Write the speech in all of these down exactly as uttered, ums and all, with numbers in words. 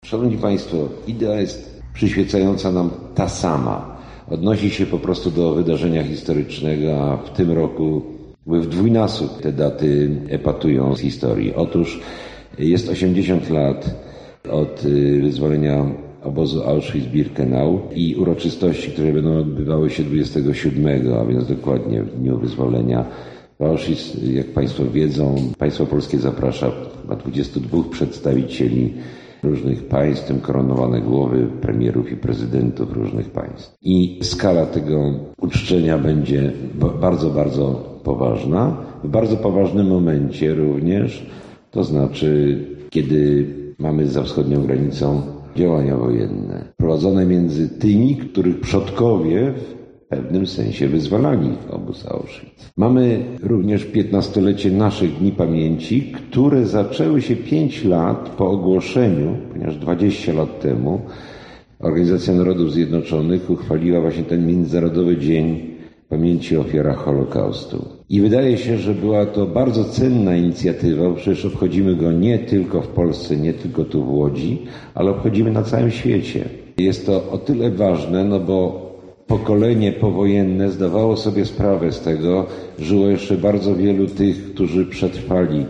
Szanowni Państwo, idea jest przyświecająca nam ta sama. Odnosi się po prostu do wydarzenia historycznego, a w tym roku w dwójnasób te daty epatują z historii. Otóż jest osiemdziesiąt lat od wyzwolenia obozu Auschwitz-Birkenau i uroczystości, które będą odbywały się dwudziestego siódmego, a więc dokładnie w dniu wyzwolenia. W Auschwitz, jak Państwo wiedzą, państwo polskie zaprasza chyba dwudziestu dwóch przedstawicieli różnych państw, w tym koronowane głowy premierów i prezydentów różnych państw. I skala tego uczczenia będzie bardzo, bardzo poważna. W bardzo poważnym momencie również, to znaczy, kiedy mamy za wschodnią granicą działania wojenne, prowadzone między tymi, których przodkowie w pewnym sensie wyzwalali obóz Auschwitz. Mamy również piętnastolecie naszych Dni Pamięci, które zaczęły się pięć lat po ogłoszeniu, ponieważ dwadzieścia lat temu Organizacja Narodów Zjednoczonych uchwaliła właśnie ten Międzynarodowy Dzień Pamięci o Ofiarach Holokaustu. I wydaje się, że była to bardzo cenna inicjatywa, bo przecież obchodzimy go nie tylko w Polsce, nie tylko tu w Łodzi, ale obchodzimy na całym świecie. Jest to o tyle ważne, no bo pokolenie powojenne zdawało sobie sprawę z tego, żyło jeszcze bardzo wielu tych, którzy przetrwali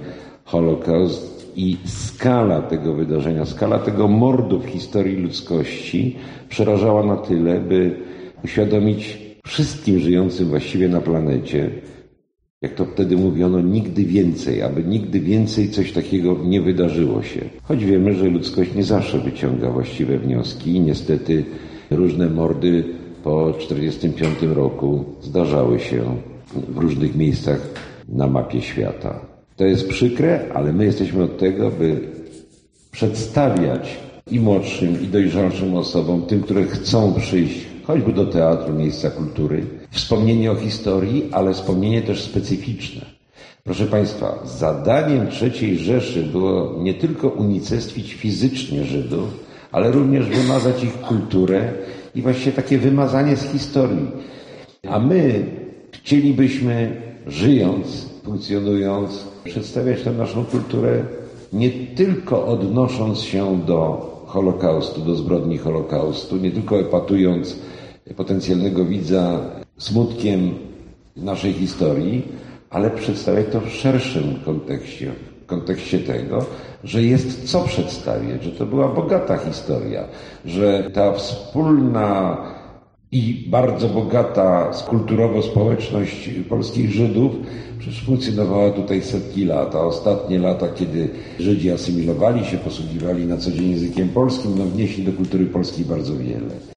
Holokaust i skala tego wydarzenia, skala tego mordu w historii ludzkości przerażała na tyle, by uświadomić wszystkim żyjącym właściwie na planecie, jak to wtedy mówiono, nigdy więcej, aby nigdy więcej coś takiego nie wydarzyło się. Choć wiemy, że ludzkość nie zawsze wyciąga właściwe wnioski i niestety różne mordy po tysiąc dziewięćset czterdziestym piątym roku zdarzały się w różnych miejscach na mapie świata. To jest przykre, ale my jesteśmy od tego, by przedstawiać i młodszym, i dojrzalszym osobom, tym, które chcą przyjść choćby do teatru, miejsca kultury, wspomnienie o historii, ale wspomnienie też specyficzne. Proszę Państwa, zadaniem trzeciej Rzeszy było nie tylko unicestwić fizycznie Żydów, ale również wymazać ich kulturę i właściwie takie wymazanie z historii. A my chcielibyśmy, żyjąc, funkcjonując, przedstawiać tę naszą kulturę nie tylko odnosząc się do Holokaustu, do zbrodni Holokaustu, nie tylko epatując potencjalnego widza smutkiem naszej historii, ale przedstawiać to w szerszym kontekście, w kontekście tego, że jest co przedstawiać, że to była bogata historia, że ta wspólna i bardzo bogata kulturowo społeczność polskich Żydów przecież funkcjonowała tutaj setki lat, a ostatnie lata, kiedy Żydzi asymilowali się, posługiwali na co dzień językiem polskim, no wnieśli do kultury polskiej bardzo wiele.